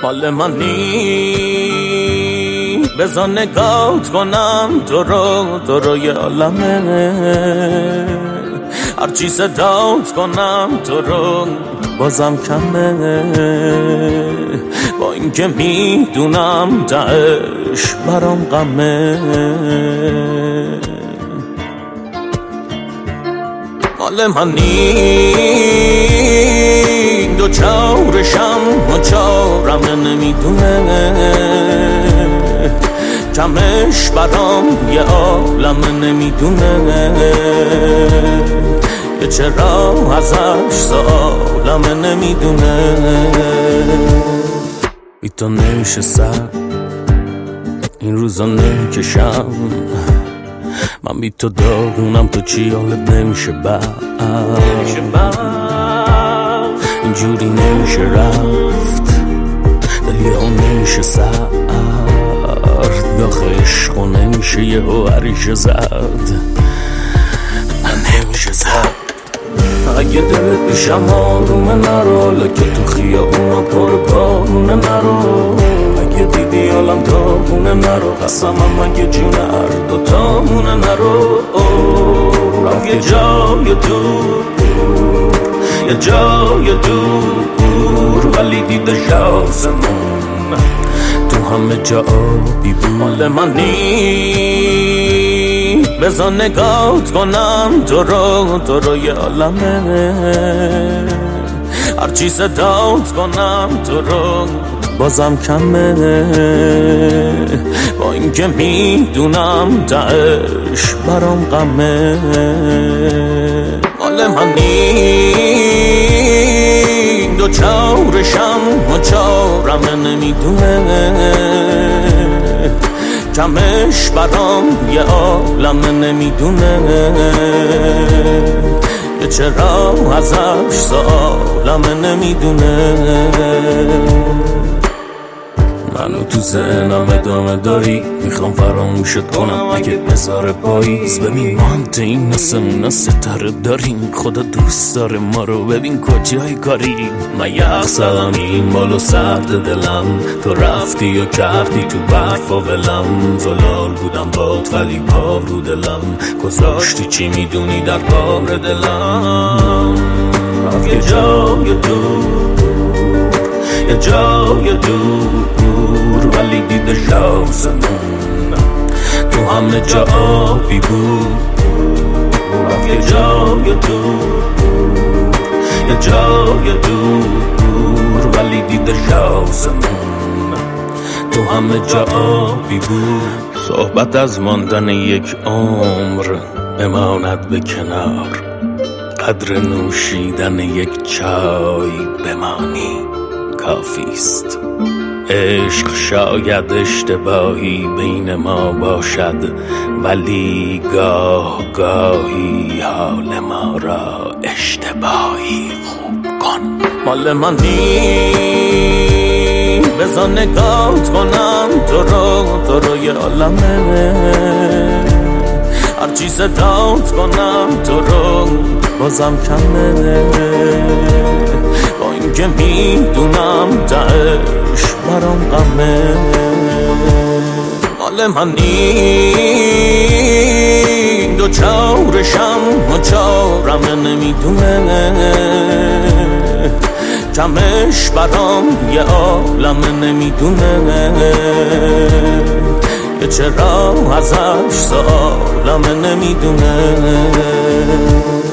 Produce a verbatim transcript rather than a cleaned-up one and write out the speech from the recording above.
مال منی بذار نگات کنم تو رو تو رو یه عالمه هرچی صدات کنم تو رو بازم کمه با اینکه میدونم دعش برام غمه مال منی دو چارشم و چارم نمیدونه کمش برام یه عالم نمیدونه که چرا ازش سالم نمیدونه بی تو نشستم این روزا نکشم من بی تو داغونم تو چی حالت نمیشه بعد اینجوری نمیشه رفت دلی ها نمیشه سرد داخل عشق و نمیشه یه هوریش زد نمیشه زد اگه دلت پیشم آرومه نرو لکه تو خیابونا پر بارونه نرو اگه دیدی حالم داغونه نرو قسمم اگه جون هر دوتامونه نرو رفت یه جای دور یه جای دور ولی دیده شاسمون تو همه جا آبی بود مال منی بذار نگات کنم تو رو تو رو یه عالمه هرچی صدات کنم تو رو بازم کمه با اینکه میدونم دعش برام غمه مال منی دو چارشم و چارم نمیدونه کمش برام یه عالم نمیدونه که چرا ازش سالم نمیدونه منو تو ذهنم ادامه داری میخوام فراموشت کنم اگه بذاره پاییز ببین مانت این نسمون ستاره داریم خدا دوست داره ما رو ببین کجای کاری من یخ زدم این بالو سرد دلم تو رفتی و کردی تو برف و ولم زلال بودم باد ولی پا رو دلم گذاشتی چی میدونی در بار دلم یه جای دور یه جای دور ولی دیده شاسمون تو همه جا آبی بود یه جای دور یه جای دور ولی دیده شاسمون تو همه جا آبی بود صحبت از ماندن یک عمر بماند به کنار قدر نوشیدن یک چای بمانی کافیست عشق شاید اشتباهی بین ما باشد ولی گاه گاهی حال ما را اشتباهی خوب کن مال منی بذار نگات کنم تو رو تو رو یه عالمه هرچی صدات کنم تو رو بازم کمه با اینکه میدونم دعش برام غمه مال منی دو چارشم و چارم نمیدونه کمش برام یه عالم نمیدونه که چرا ازش سالم نمیدونه